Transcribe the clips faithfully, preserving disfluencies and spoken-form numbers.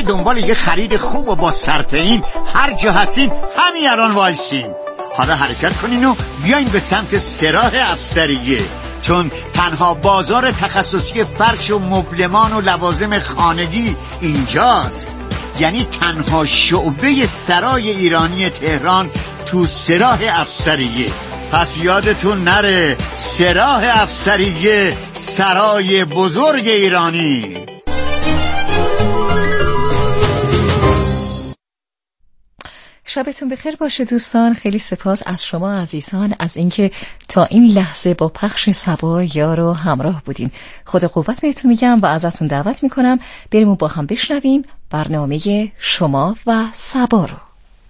اگه دنبال یه خرید خوب و با صرفه این هر جا هستین همین الان وایسین. حالا حرکت کنین و بیاین به سمت سراح افسریه، چون تنها بازار تخصصی فرش و مبلمان و لوازم خانگی اینجاست. یعنی تنها شعبه سرای ایرانی تهران تو سراح افسریه. پس یادتون نره، سراح افسریه، سرای بزرگ ایرانی. شبتون بخیر باشه دوستان. خیلی سپاس از شما عزیزان از اینکه تا این لحظه با پخش صبا یار و همراه بودین. خدا قوت بهتون میگم و ازتون دعوت میکنم بریم و با هم بشنویم برنامه شما و صبا رو.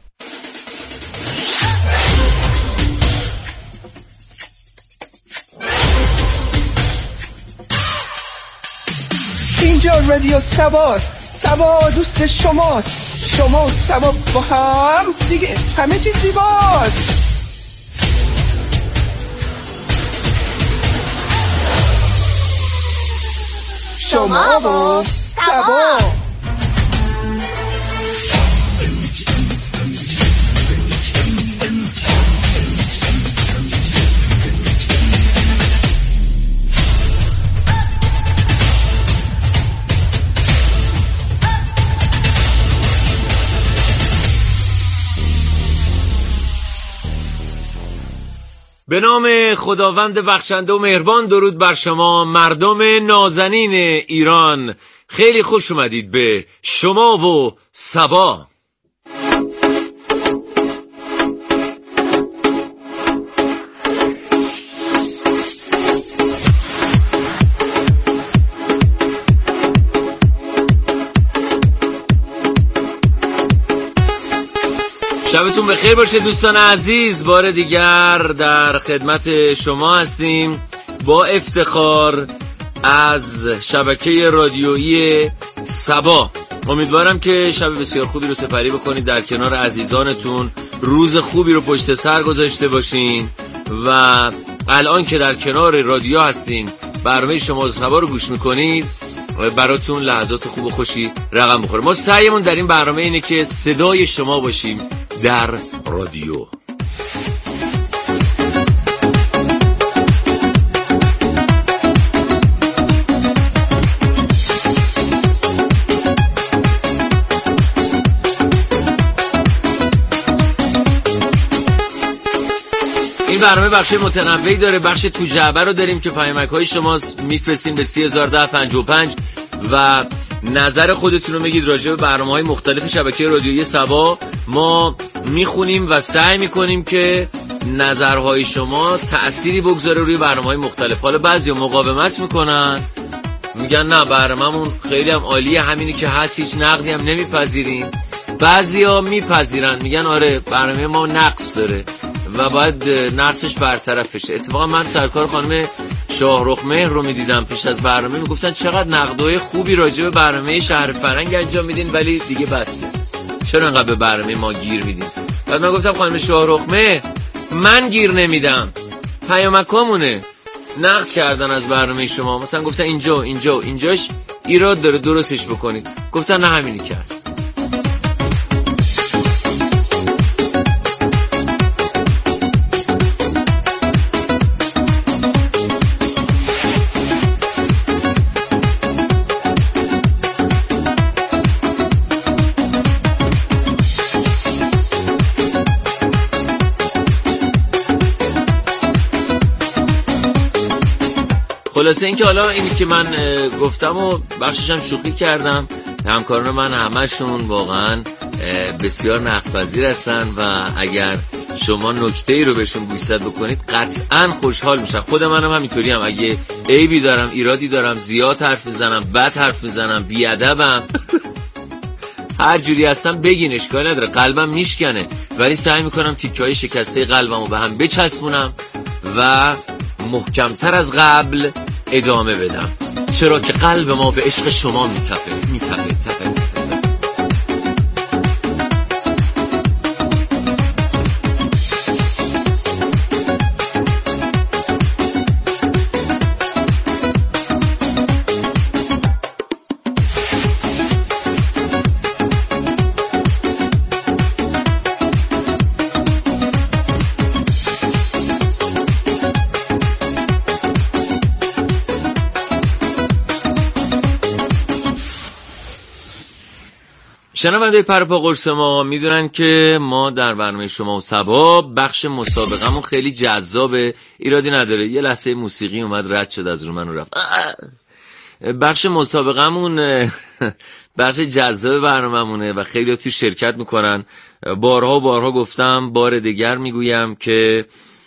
اینجا رادیو صباست. صبا دوست شماست. شما و صبا با هم دیگه همه چیز زیباست. شما و صبا. به نام خداوند بخشنده و مهربان. درود بر شما مردم نازنین ایران. خیلی خوش اومدید به شما و صبا. شبتون بخیر باشه دوستان عزیز. بار دیگر در خدمت شما هستیم با افتخار از شبکه رادیویی صبا. امیدوارم که شب بسیار خوبی رو سپری بکنید، در کنار عزیزانتون روز خوبی رو پشت سر گذاشته باشین و الان که در کنار رادیو هستین برنامه شما و صبا رو گوش میکنید براتون لحظات خوب و خوشی رقم بخوره. ما سعیمون در این برنامه اینه که صدای شما باشیم در رادیو. این برنامه بخش متنوعی داره. بخش تو جعبه رو داریم که پیامک های شما میفرستین به سی هزار و ده پنجاه و پنج و نظر خودتون رو میگید راجع به برنامه‌های مختلف شبکه رادیویی صبا. ما میخونیم و سعی میکنیم که نظرهای شما تأثیری بگذاره روی برنامه‌های مختلف. حالا بعضیا مقاومت میکنن، میگن نه برنامه‌مون خیلی هم عالیه، همینی که هست، هیچ نقدی هم نمیپذیریم. بعضیا میپذیرن، میگن آره برنامه ما نقص داره و باید نقصش برطرف بشه. اتفاقا من سرکار خانم شاهرخ مهر رو میدیدم پیش از برنامه، میگفتن چقدر نقدای خوبی راجع به برنامه شهر فرنگ انجام میدین ولی دیگه بسه، چرا انقدر به برنامه ما گیر میدین؟ بعد من گفتم خانم شاهرخ مهر من گیر نمیدم، پیامکامونه نقد کردن از برنامه شما، مثلا گفتن اینجا اینجا اینجاش ایراد داره درستش بکنید، گفتن نه همینی که هست. خلاصه این که حالا اینی که من گفتم و بخشش هم شوخی کردم، همکاران من همشون واقعا بسیار نقدپذیر هستن و اگر شما نکته ای رو بهشون گوشزد بکنید قطعا خوشحال میشن. خود منم همینطوری هم، اگه عیبی دارم، ایرادی دارم، زیاد حرف میزنم، بد حرف میزنم، بیادبم، هر جوری هستم بگین، اشکال نداره، قلبم میشکنه، ولی سعی میکنم تیکه‌های شکسته قلبمو به هم بچسبونم و محکمتر از قبل ادامه بدم، چرا که قلب ما به عشق شما میتپه میتپه تپه. شنونده‌های پرپا قرص ما میدونن که ما در برنامه شما و سبا بخش مسابقه‌مون خیلی جذابه، ایرادی نداره. یه لحظه موسیقی اومد رد شد از رو من و رفت. بخش مسابقه‌مون بخش جذاب برنامه‌مونه و خیلی تو شرکت میکنن. بارها و بارها گفتم، بار دیگر میگویم که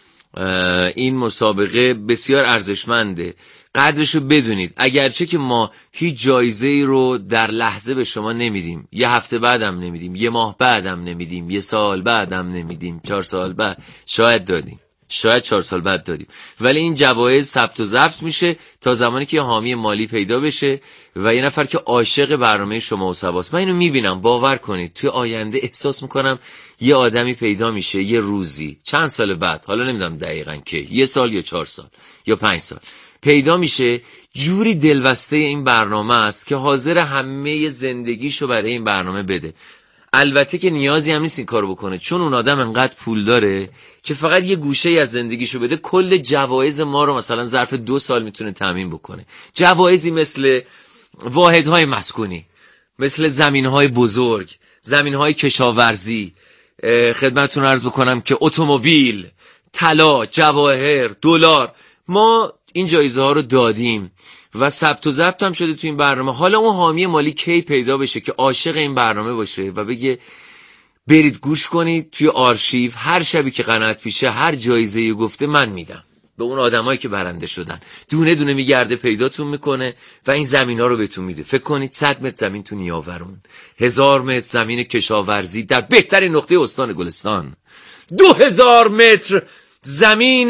این مسابقه بسیار ارزشمنده، قدرشو بدونید. اگرچه که ما هیچ جایزه ای رو در لحظه به شما نمیدیم، یه هفته بعدم نمیدیم، یه ماه بعدم نمیدیم، یه سال بعدم نمیدیم، چهار سال بعد شاید دادیم، شاید چهار سال بعد دادیم، ولی این جوایز ثبت و ضبط میشه تا زمانی که یه حامی مالی پیدا بشه و یه نفر که عاشق برنامه شما و سباست. من اینو میبینم، باور کنید توی آینده احساس میکنم یه آدمی پیدا میشه یه روزی چند سال بعد، حالا نمیدونم دقیقاً کی، یه سال یا چهار سال یا پنج سال، پیدا میشه جوری دلبسته این برنامه است که حاضر همه زندگیشو برای این برنامه بده. البته که نیازی هم نیست این کارو بکنه، چون اون آدم انقدر پول داره که فقط یه گوشه از زندگیشو بده، کل جوایز ما رو مثلا ظرف دو سال میتونه تامین بکنه. جوایزی مثل واحدهای مسکونی، مثل زمینهای بزرگ، زمینهای کشاورزی، خدمتتون عرض بکنم که اتومبیل، طلا، جواهر، دلار. ما این جایزه ها رو دادیم و ثبت و ضبط هم شده تو این برنامه. حالا اون حامی مالی کی پیدا بشه که عاشق این برنامه باشه و بگه برید گوش کنید توی آرشیو، هر شبی که قنات پیشه هر جایزه‌ای گفته من میدم به اون آدمایی که برنده شدن. دونه دونه میگرده پیداتون میکنه و این زمینا رو بهتون میده. فکر کنید صد متر زمین تو نیاورون، هزار متر زمین کشاورزی در بهترین نقطه استان گلستان، دو هزار متر زمین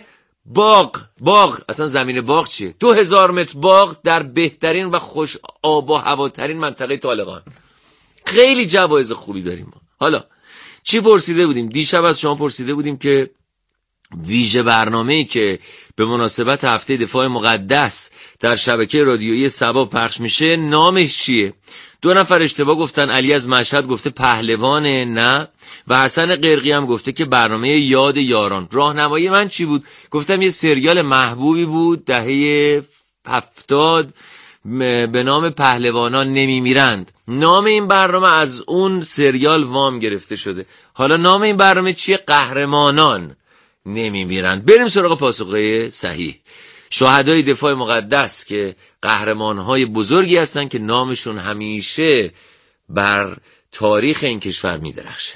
باغ. باغ اصلا زمین باغ چیه؟ دو هزار متر باغ در بهترین و خوش آب و هواترین منطقه طالقان. خیلی جوایز خوبی داریم ما. حالا چی پرسیده بودیم؟ دیشب از شما پرسیده بودیم که ویژه برنامه‌ای که به مناسبت هفته دفاع مقدس در شبکه رادیویی سبا پخش میشه نامش چیه؟ دو نفر اشتباه گفتن. علی از مشهد گفته پهلوانه نه، و حسن قرقی هم گفته که برنامه یاد یاران. راهنمایی من چی بود؟ گفتم یه سریال محبوبی بود دهه هفتاد به نام پهلوانان نمیمیرند. نام این برنامه از اون سریال وام گرفته شده. حالا نام این برنامه چیه؟ قهرمانان نمیمیرند. بریم سراغ پاسخهای صحیح. شهدای دفاع مقدس که قهرمانهای بزرگی هستن که نامشون همیشه بر تاریخ این کشور میدرخشه.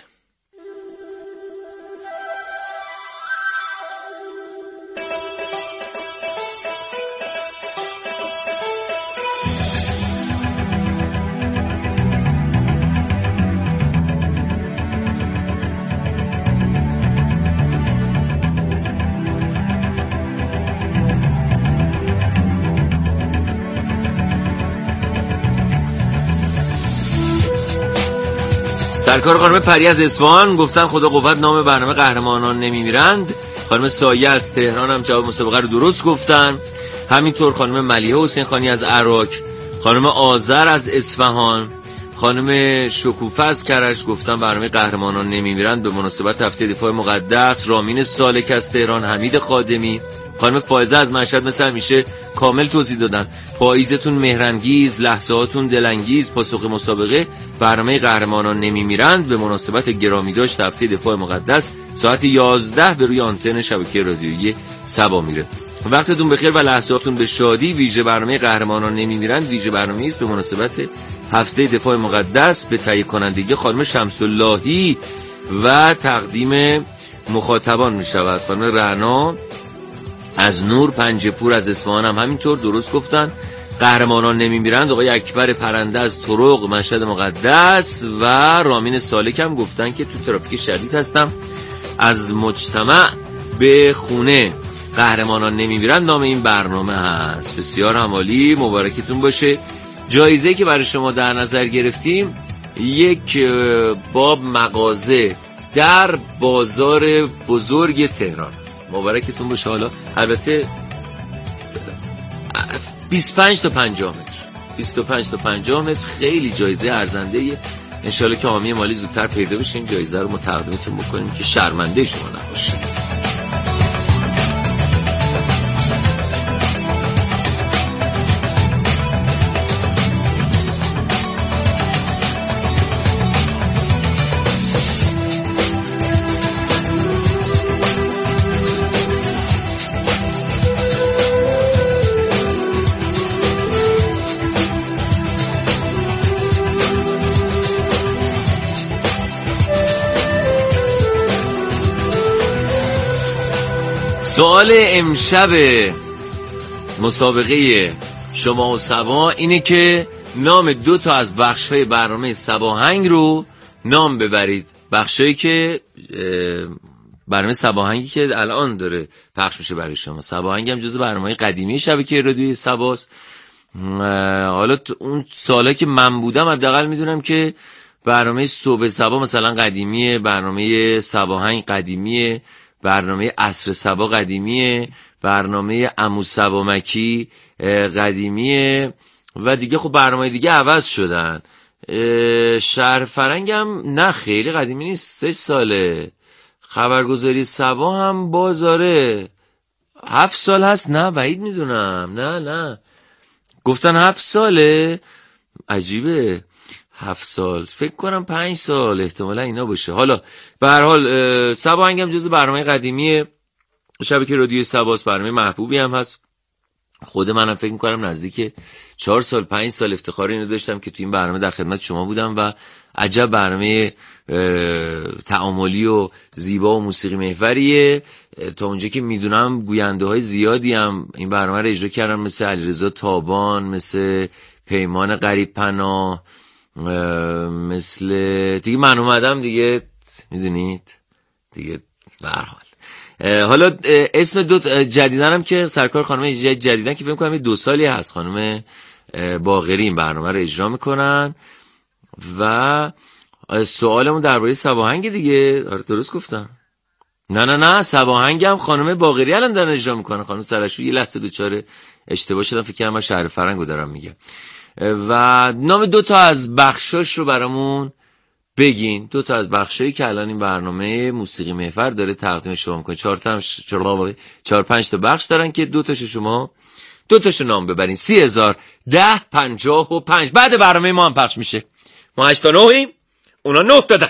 سرکار خانم پری از اصفهان گفتن خدا قوت نام برنامه قهرمانان نمیمیرند. خانم سایه از تهران هم جواب مسابقه رو درست گفتن. همینطور خانم ملیحه حسین خانی از عراق، خانم آذر از اصفهان، خانم شکوفه از کرج گفتن برنامه قهرمانان نمیمیرند به مناسبت هفته دفاع مقدس. رامین سالک از تهران، حمید خادمی، خانم فائزه از مشهد مثل همیشه کامل توضیح دادن. پاییزتون مهرانگیز، لحظهاتون دلانگیز. پاسخ مسابقه برنامه قهرمانان نمیمیرند به مناسبت گرامی داشت هفته دفاع مقدس ساعت یازده به روی آنتن شبکه رادیویی سبا میره. وقتتون بخیر و لحظاتون به شادی. ویژه برنامه قهرمانان نمیمیرند ویژه برنامه‌ای است به مناسبت هفته دفاع مقدس به تهیه کنندگی خانم شمس اللهی و تقدیم مخاطبان می شود. خانم رعنا از نور پنجپور از اصفهان هم همینطور درست گفتن. قهرمانان نمیمیرند آقای اکبر پرنده از طرق مشهد مقدس و رامین سالک هم گفتن که تو ترافیک شدید هستم از مجتمع به خونه. قهرمانان نمیمیرند نام این برنامه هست. بسیار عالی، مبارکتون باشه. جایزه‌ای که برای شما در نظر گرفتیم یک باب مغازه در بازار بزرگ تهران است. مبارکتون باشه. حالا البته بیست و پنج تا پنجاه متر بیست و پنج تا پنجاه متر خیلی جایزه ارزنده‌ایه. انشالله که حامی مالی زودتر پیدا بشه این جایزه رو ما تقدیمتون بکنیم که شرمنده شما نباشید. سوال امشب مسابقه شما و سبا اینه که نام دو تا از بخش‌های برنامه سباهنگ رو نام ببرید. بخشایی که برنامه سباهنگی که الان داره پخش میشه برای شما. سباهنگ هم جزو برنامه‌های قدیمی شبکه رادیویی سباست. حالا اون سالا که من بودم حداقل میدونم که برنامه صبح سبا مثلا قدیمیه، برنامه سباهنگ قدیمیه، برنامه عصر سبا قدیمیه، برنامه عمو سبا مکی قدیمیه و دیگه خب برنامه دیگه عوض شدن. شهر فرنگ هم نه خیلی قدیمی نیست، سه ساله. خبرگزاری سبا هم بازاره هفت سال هست. نه بعید میدونم، نه نه گفتن هفت ساله، عجیبه. هفت سال فکر کنم پنج سال احتمالا اینا باشه. حالا به هر حال سباهنگ هم جز برنامه قدیمی شبکه رادیویی سباست، برنامه محبوبی هم هست. خود منم فکر میکنم نزدیک چهار سال پنج سال افتخار اینو داشتم که تو این برنامه در خدمت شما بودم و عجب برنامه تعاملی و زیبا و موسیقی محوریه. تا اونجا که میدونم گوینده های زیادی هم این برنامه رو اجرا کردن، مثل علیرضا تابان، مثل پیمان غریب پناه، مثل دیگه من اومدم دیگه، میدونید دیگه. به هر حال حالا اسم دو جدیدن هم که سرکار خانم جدیدن که فکر کنم دو سالی هست خانم باقری این برنامه رو اجرا میکنن و سوالمون درباره سباهنگ دیگه. آره درست گفتم؟ نه نه نه سباهنگ هم خانم باقری الان دارن اجرا میکنن. خانم سرشو یه لحظه دوچاره اشتباه شدم، فکر کنم من شهر فرنگو دارم میگم. و نام دو تا از بخشاش رو برامون بگین، دو تا از بخشایی که الان این برنامه موسیقی محور داره تقدیم شما میکنه. چهار تا چهار پنج تا بخش دارن که دو تاشو شما دو تاشو نام ببرین. سی هزار ده پنجاه و پنج بعد برنامه ما هم پخش میشه. ما هشت تا نهیم، اونا نه دادن.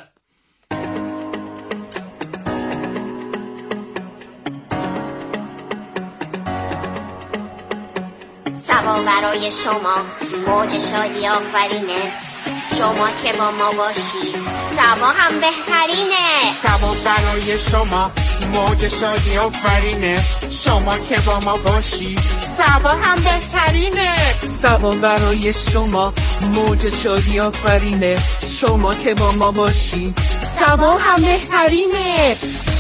سبا برای شما موج شادی آفرینه، شما که با ما باشی سبا هم بهترینه. سبا برای شما موج شادی آفرینه، شما که با ما باشی سبا هم بهترینه. سبا برای شما موج شادی آفرینه، شما که با ما باشی سبا هم بهترینه.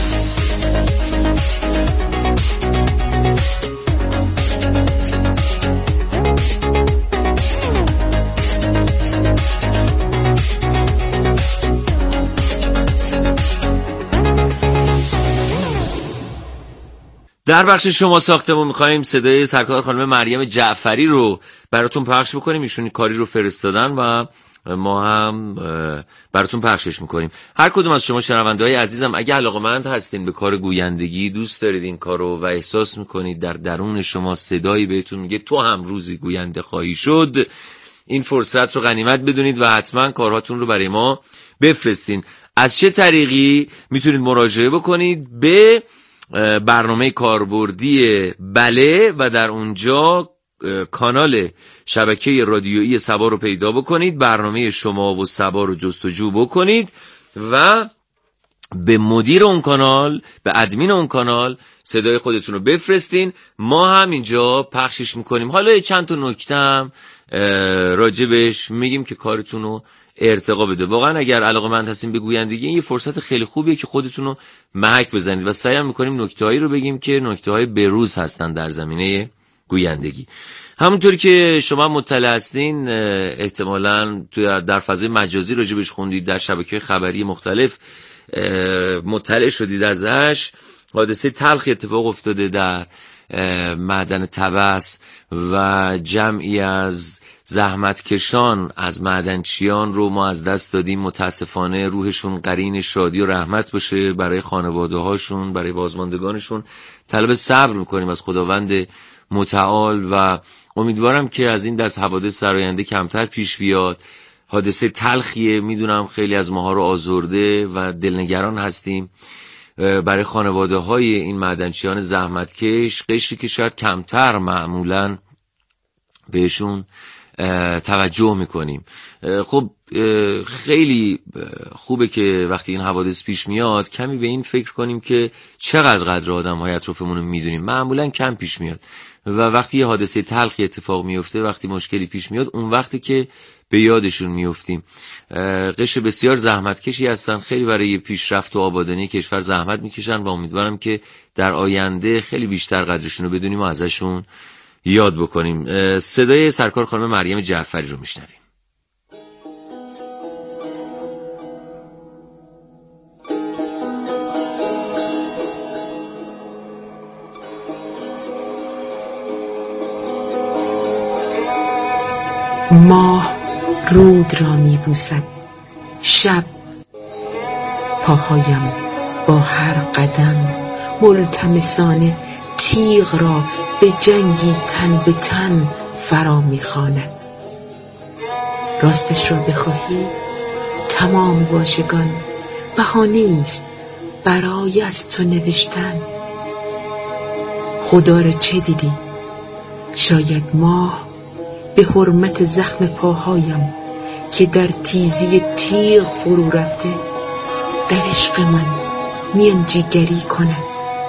در بخش شما ساختمون میخواییم صدای سرکار خانم مریم جعفری رو براتون پخش بکنیم. ایشون کاری رو فرستادن و ما هم براتون پخشش میکنیم. هر کدوم از شما شنونده‌های عزیزم اگه علاقه‌مند هستین به کار گویندگی، دوست دارید این کارو و احساس میکنید در درون شما صدایی بهتون میگه تو هم روزی گوینده خواهی شد، این فرصت رو غنیمت بدونید و حتما کارهاتون رو برای ما بفرستین. از چه طریقی میتونید مراجعه بکنید؟ به برنامه کاربردی بله و در اونجا کانال شبکه رادیویی سبا رو پیدا بکنید، برنامه شما و سبا رو جستجو بکنید و به مدیر اون کانال، به ادمین اون کانال صدای خودتون رو بفرستین. ما هم اینجا پخشش میکنیم. حالا چند تا نکته هم راجبش میگیم که کارتون رو ارتقا بده. واقعا اگر علاقه‌مند هستین به گویندگی این یه فرصت خیلی خوبیه که خودتون رو محک بزنید و سعی می‌کنیم نکته‌هایی رو بگیم که نکته‌های بروز هستن در زمینه گویندگی. همونطور که شما مطلع هستین احتمالاً تو در فضای مجازی راجبش خوندید، در شبکه‌های خبری مختلف مطلع شدید ازش. حادثه تلخی اتفاق افتاده در معدن طبس و جمعی از زحمتکشان از معدنچیان رو ما از دست دادیم. متاسفانه روحشون قرین شادی و رحمت باشه برای خانواده هاشون، برای بازماندگانشون. طلب صبر میکنیم از خداوند متعال و امیدوارم که از این دست حوادث در آینده کمتر پیش بیاد. حادثه تلخیه، میدونم خیلی از ماها رو آزرده و دلنگران هستیم برای خانواده های این معدنچیان زحمتکش، قشری که شاید کمتر معمولاً بهشون توجه میکنیم. خب خیلی خوبه که وقتی این حوادث پیش میاد کمی به این فکر کنیم که چقدر قدر آدم های اطرافمون رو میدونیم. معمولا کم پیش میاد و وقتی یه حادثه تلخی اتفاق میفته، وقتی مشکلی پیش میاد، اون وقتی که به یادشون میفتیم. قشر بسیار زحمتکشی هستن، خیلی برای پیشرفت و آبادانی کشور زحمت میکشن و امیدوارم که در آینده خیلی بیشتر قدرشون رو بدونیم و ازشون یاد بکنیم. صدای سرکار خانم مریم جعفری رو میشنویم. ماه رود را می بوسد، شب پاهایم با هر قدم ملتمسانه تیغ را به جنگی تن به تن فرا می خواند. راستش را بخواهی تمام واژگان بهانه است برای از تو نوشتن. خدا را چه دیدی؟ شاید ماه به حرمت زخم پاهایم که در تیزی تیغ فرو رفته در عشق من میان جیگری کند.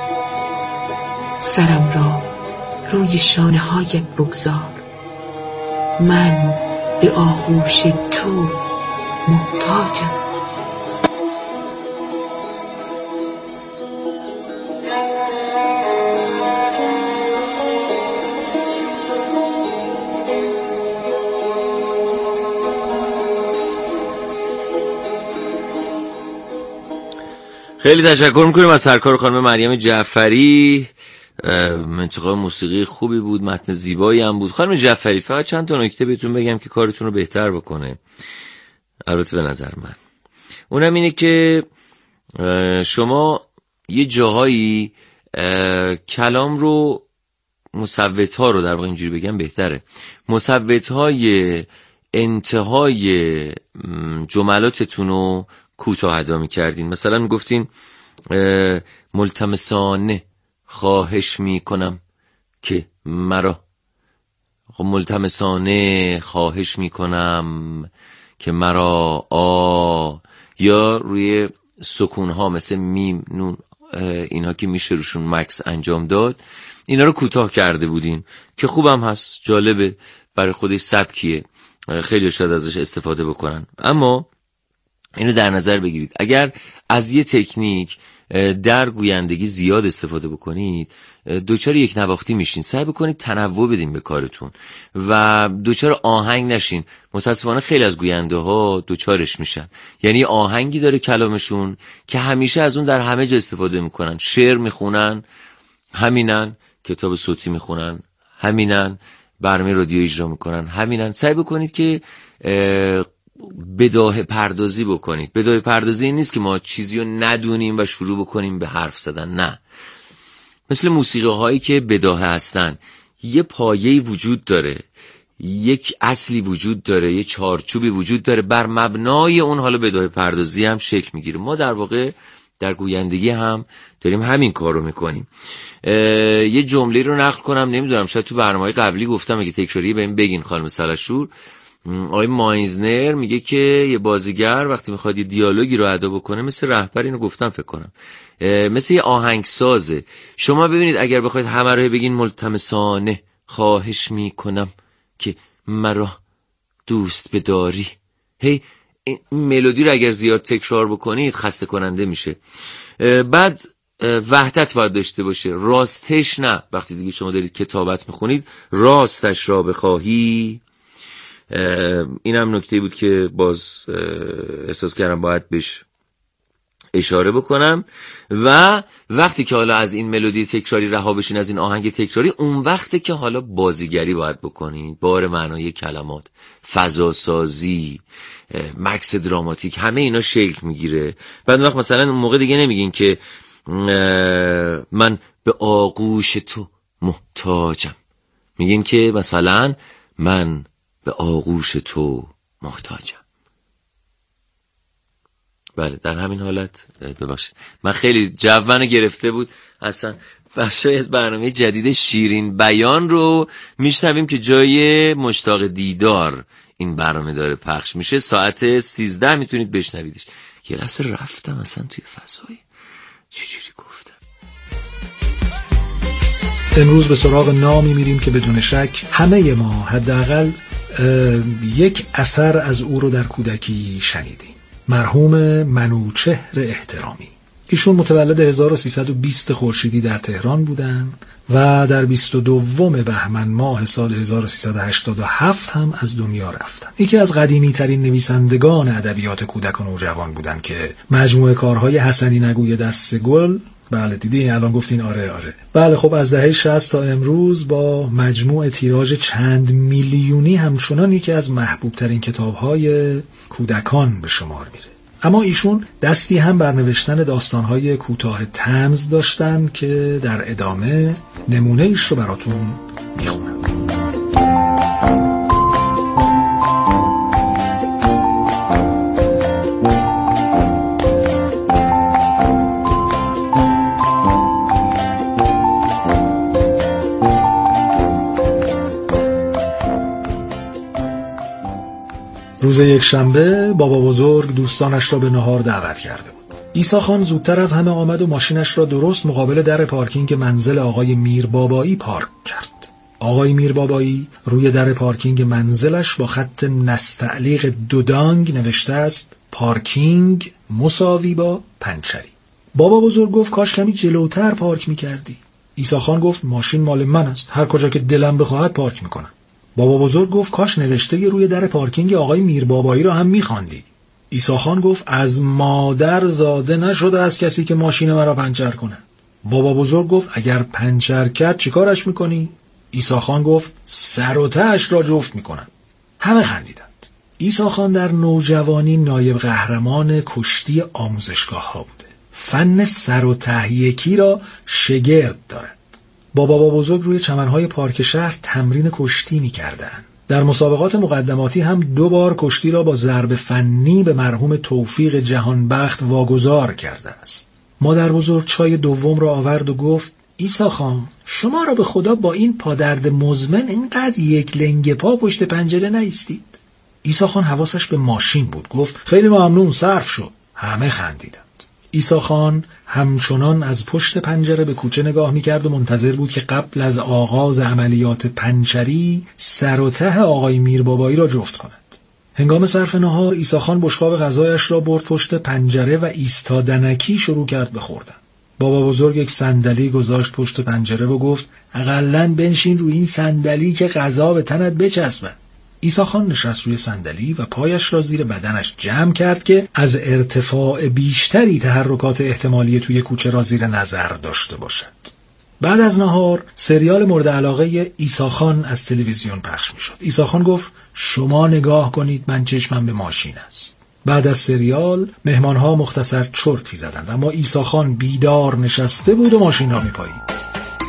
سرم را روی شانه هایت بگذار، من به آغوش تو محتاجم. خیلی تشکر میکنیم از سرکار خانم مریم جعفری. منطقه موسیقی خوبی بود، متن زیبایی هم بود. خانم جعفری فقط چند تا نکته بهتون بگم که کارتون رو بهتر بکنه، البته به نظر من. اونم اینه که شما یه جاهایی کلام رو، مصوت ها رو در واقع اینجوری بگم بهتره، مصوت های انتهای جملاتتون رو کوتاه ادا می‌کردین. مثلا میگفتین ملتمسانه خواهش میکنم که مرا، خب ملتمسانه خواهش میکنم که مرا آ، یا روی سکون ها مثل میم، نون، اینها که میشه روشون مکس انجام داد، اینا رو کوتاه کرده بودین که خوبم هست، جالبه، برای خودش سبکیه، خیلی شاید ازش استفاده بکنن. اما اینو در نظر بگیرید اگر از یه تکنیک در گویندگی زیاد استفاده بکنید دوچار یک نواختی میشین. سعی بکنید تنوع بدین به کارتون و دوچار آهنگ نشین. متاسفانه خیلی از گوینده ها دوچارش میشن، یعنی آهنگی داره کلامشون که همیشه از اون در همه جا استفاده میکنن. شعر میخونن همینن، کتاب صوتی میخونن همینن، برنامه رادیو اجرا میکنن همینن. سعی بکنید که بداهه پردازی بکنید. بداهه پردازی این نیست که ما چیزی رو ندونیم و شروع بکنیم به حرف زدن، نه. مثل موسیقی هایی که بداهه هستن، یه پایه‌ای وجود داره، یک اصلی وجود داره، یه چارچوبی وجود داره، بر مبنای اون حالا بداهه پردازی هم شکل میگیره. ما در واقع در گویندگی هم داریم همین کار رو میکنیم. یه جمله رو نقل کنم، نمیدونم شاید تو برنامه‌های قبلی گفتم، اگه تکراری بهم بگین خانم سلشور. آقای ماینزنر میگه که یه بازیگر وقتی میخواد یه دیالوگی رو ادا بکنه، مثل رهبر، اینو گفتم فکر کنم، مثل یه آهنگسازه. شما ببینید اگر بخواید همه رو بگین ملتمسانه خواهش میکنم که مرا دوست بداری، هی این ملودی رو اگر زیاد تکرار بکنید خسته کننده میشه. بعد وحدت باید داشته باشه، راستش نه. وقتی دیگه شما دارید کتابت میخونید، راستش را بخواهی. اینم نکته بود که باز احساس کردم باید بهش اشاره بکنم. و وقتی که حالا از این ملودی تکراری رها بشین، از این آهنگ تکراری، اون وقتی که حالا بازیگری باید بکنید، بار معنای کلمات، فضا سازی، مکس دراماتیک، همه اینا شکل میگیره. بعد وقت مثلا اون موقع دیگه نمیگین که من به آغوش تو محتاجم، میگین که مثلا من به آغوش تو محتاجم. بله، در همین حالت ببخشید من خیلی جو منو گرفته بود اصلا. بخشای از برنامه جدید شیرین بیان رو میشنویم که جای مشتاق دیدار این برنامه داره پخش میشه. ساعت سیزده میتونید بشنویدش. یه لحظه رفتم اصلا توی فضای چجوری گفتم. امروز به سراغ نامی میریم که بدون شک همه ما حداقل یک اثر از او رو در کودکی شنیدیم. مرحوم منوچهر احترامی. ایشون متولد هزار و سیصد و بیست خورشیدی در تهران بودند و در بیست و دوم بهمن ماه سال هزار و سیصد و هشتاد و هفت هم از دنیا رفتند. یکی از قدیمی ترین نویسندگان ادبیات کودک و نوجوان بودند که مجموعه کارهای حسنی نگوی دست گل، بله دیدی الان گفتین آره آره بله خب از دهه شصت تا امروز با مجموع تیراژ چند میلیونی همچنان یکی از محبوب ترین کتاب‌های کودکان به شمار میره. اما ایشون دستی هم بر نوشتن داستان‌های کوتاه طنز داشتن که در ادامه نمونه ایش رو براتون میخونم. روز یک شنبه بابا بزرگ دوستانش را به نهار دعوت کرده بود. عیسی خان زودتر از همه آمد و ماشینش را درست مقابل در پارکینگ منزل آقای میر بابایی پارک کرد. آقای میر بابایی روی در پارکینگ منزلش با خط نستعلیق دودانگ نوشته است پارکینگ مساوی با پنچری. بابا بزرگ گفت کاش کمی جلوتر پارک می‌کردی. عیسی خان گفت ماشین مال من است، هر کجا که دلم بخواهد پارک می‌کنم. بابا بزرگ گفت کاش نوشته روی در پارکینگ آقای میر بابایی را هم می‌خواندی. عیسی خان گفت از مادر زاده نشده از کسی که ماشین مرا پنچر کنه. بابا بزرگ گفت اگر پنچر کرد چیکارش می‌کنی؟ عیسی خان گفت سر و ته‌اش را جفت می‌کنم. همه خندیدند. عیسی خان در نوجوانی نایب قهرمان کشتی آموزشگاه‌ها بوده. فن سر و ته یکی را شگرد دارد. با بابا بزرگ روی چمنهای پارک شهر تمرین کشتی می‌کردند. در مسابقات مقدماتی هم دو بار کشتی را با ضرب فنی به مرحوم توفیق جهانبخت واگذار کرده است. مادر بزرگ چای دوم را آورد و گفت عیسی خان شما را به خدا با این پادرد مزمن اینقدر یک لنگ پا پشت پنجره نایستید. عیسی خان حواسش به ماشین بود. گفت خیلی ممنون صرف شد. همه خندیدند. عیسی خان همچنان از پشت پنجره به کوچه نگاه می‌کرد و منتظر بود که قبل از آغاز عملیات پنچری سر و ته آقای میر بابایی را جفت کند. هنگام صرف نهار عیسی خان بشقاب غذایش را برد پشت پنجره و ایستادنکی شروع کرد به خوردن. بابا بزرگ یک صندلی گذاشت پشت پنجره و گفت اقلن بنشین روی این صندلی که غذا به تنت بچسبه. عیسی خان نشست روی صندلی و پایش را زیر بدنش جمع کرد که از ارتفاع بیشتری تحرکات احتمالی توی کوچه را زیر نظر داشته باشد. بعد از نهار سریال مورد علاقه عیسی خان از تلویزیون پخش می‌شد. عیسی خان گفت شما نگاه کنید من چشمم به ماشین است. بعد از سریال مهمان‌ها مختصر چرتی زدند اما عیسی خان بیدار نشسته بود و ماشین را می‌پایید.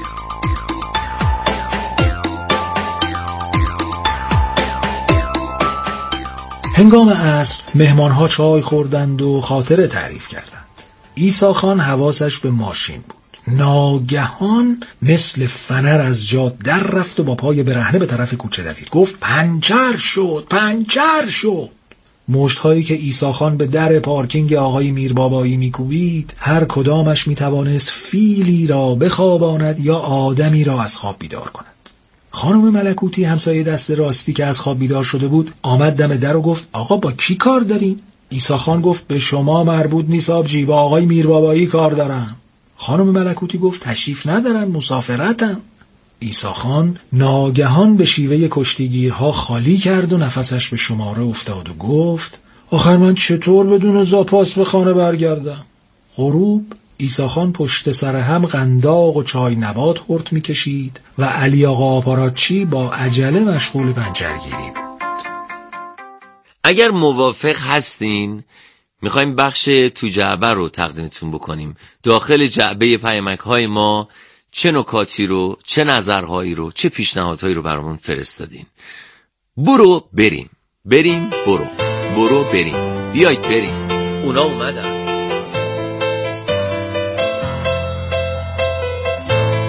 هنگام عصر مهمان‌ها چای خوردند و خاطره تعریف کردند. عیسی خان حواسش به ماشین بود. ناگهان مثل فنر از جا در رفت و با پای برهنه به طرف کوچه دوید. گفت پنچر شد پنچر شد. مشت‌هایی که عیسی خان به در پارکینگ آقای میر بابایی می‌کوبید هر کدامش می‌توانست فیلی را بخواباند یا آدمی را از خواب بیدار کند. خانم ملکوتی همسایه دست راستی که از خواب بیدار شده بود آمد دم در و گفت آقا با کی کار دارین؟ عیسی خان گفت به شما مربوط نیست آبجی، با آقای میر بابایی کار دارم. خانم ملکوتی گفت تشریف ندارن مسافرتن. عیسی خان ناگهان به شیوه کشتیگیرها خالی کرد و نفسش به شماره افتاد و گفت آخر من چطور بدون زاپاس به خانه برگردم؟ غروب عیسی خان پشت سر هم قنداق و چای نبات خورد می‌کشید و علی آقا آپاراچی با عجله مشغول پنچرگیری بود. اگر موافق هستین میخوایم بخش تو جعبه رو تقدیمتون بکنیم. داخل جعبه پیامک‌های ما چه نکاتی رو، چه نظرهایی رو، چه پیشنهادهایی رو برامون فرستادین. برو بریم بریم برو برو بریم بیایید بریم اونا اومدن.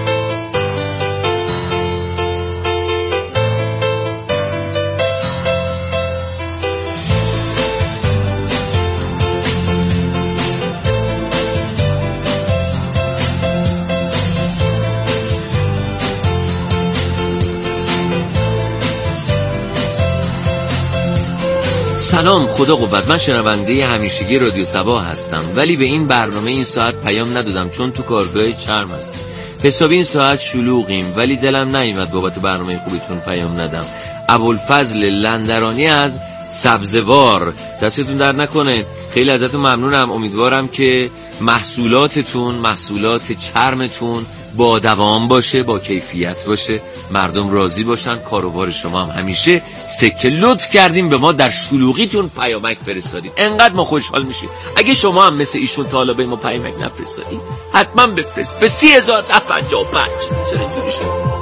سلام، خدا قوت. من شنونده همیشگی رادیو صبا هستم، ولی به این برنامه این ساعت پیام ندادم چون تو کارگاه چرم هستم. حسابی این ساعت شلوغیم، ولی دلم نیومد بابت برنامه خوبتون پیام ندم. ابوالفضل لندرانی از سبزوار، دستتون درد نکنه. خیلی ازتون ممنونم. امیدوارم که محصولاتتون، محصولات چرمتون با دوام باشه، با کیفیت باشه، مردم راضی باشن. کاروبار شما هم همیشه سکه. لطف کردیم به ما در شلوغیتون پیامک فرستادین، انقدر ما خوشحال میشیم. اگه شما هم مثل ایشون تا حالا به ما پیامک نفرستادین حتما بفرست به سی هزار ده پنجاه و پنج. چرا اینجوری شد؟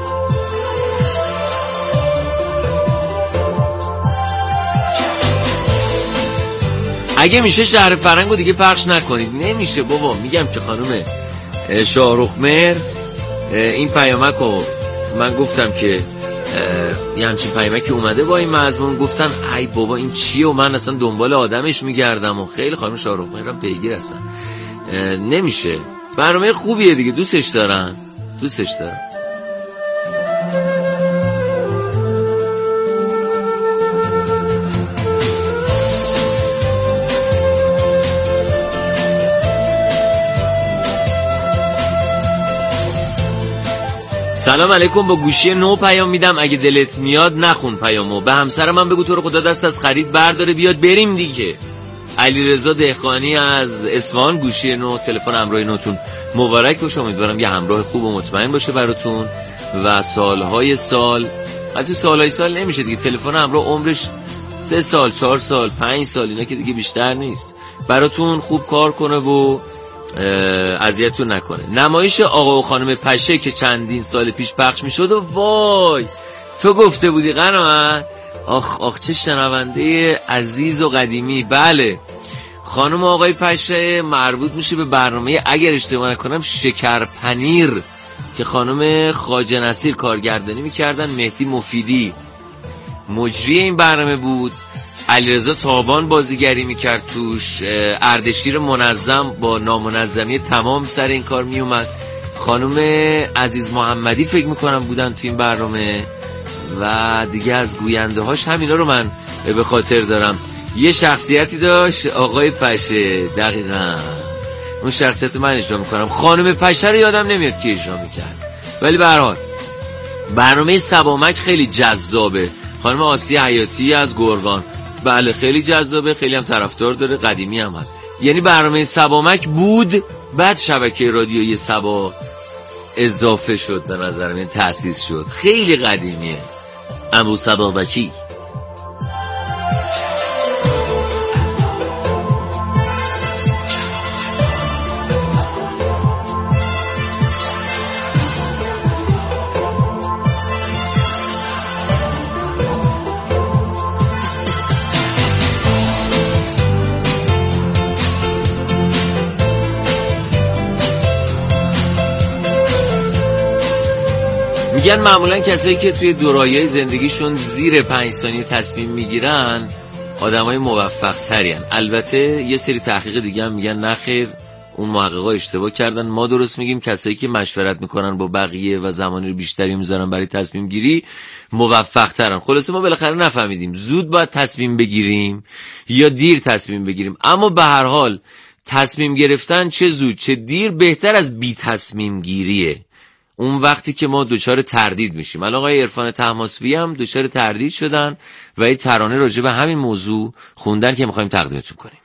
اگه میشه شهر فرنگو دیگه پخش نکنید. نمیشه بابا. میگم که خانم شاهرخ مهر این پیامکو من گفتم که یه همچین پیامکی اومده با این مضمون، گفتن ای بابا این چیه و من اصلا دنبال آدمش میگردم و خیلی خانم شاهرخ مهرم پیگیر هستن. نمیشه. برنامه خوبیه دیگه، دوستش دارن دوستش دارن سلام علیکم. با گوشی نو پیام میدم، اگه دلت میاد نخون پیامو. به همسر من بگو تو رو خدا دست از خرید برداره بیاد بریم دیگه. علیرضا دهقانی از اصفهان، گوشی نو، تلفن همراه نوتون مبارک باشه. امیدوارم یه همراه خوب و مطمئن باشه براتون و سالهای سال، البته سالهای سال نمیشه دیگه، تلفن همراه عمرش سه سال، چهار سال، پنج سال، اینا که دیگه بیشتر نیست، براتون خوب کار کنه و اذیتتون نکنه. نمایش آقا و خانم پشه که چندین سال پیش پخش میشد و وای تو گفته بودی قنوان، آخ آخ چه شنونده عزیز و قدیمی. بله، خانم آقای پشه مربوط میشه به برنامه اگر اشتباه نکنم شکر پنیر که خانم خواجه نصیر کارگردانی میکردن، مهدی مفیدی مجری این برنامه بود، علیرضا تابان بازیگری میکرد توش، اردشیر منظم با نامنظمی تمام سر این کار میومد، خانم عزیز محمدی فکر میکنم بودن تو این برنامه و دیگه از گوینده هاش همینا رو من به خاطر دارم. یه شخصیتی داشت آقای پشه، دقیقا اون شخصیت من اجرا میکنم. خانم پشه رو یادم نمیاد کی اجرا میکرد، ولی به هر حال برنامه سبامک خیلی جذابه. خانم آسیه حیاتی از گرگان، بله خیلی جذابه، خیلی هم طرفدار داره، قدیمی هم هست. یعنی برنامه سبامک بود، بعد شبکه رادیویی سبا اضافه شد به نظر من، تأسیس شد، خیلی قدیمیه. ابو سبابکی. میگن معمولا کسایی که توی دورایای زندگیشون زیر پنج ثانیه تصمیم میگیرن آدمای موفق ترین. البته یه سری تحقیق دیگه هم میگن نخیر، اون محققا اشتباه کردن، ما درست میگیم. کسایی که مشورت میکنن با بقیه و زمانی بیشتری میذارن برای تصمیم گیری موفق ترن. خلاصه ما بالاخره نفهمیدیم زود باید تصمیم بگیریم یا دیر تصمیم بگیریم، اما به هر حال تصمیم گرفتن چه زود چه دیر بهتر از بی تصمیم گیریه. اون وقتی که ما دوچار تردید میشیم. الان آقای عرفان طهماسبی هم دوچار تردید شدن و این ترانه راجع به همین موضوع خوندن که میخوایم تقدیمتون کنیم.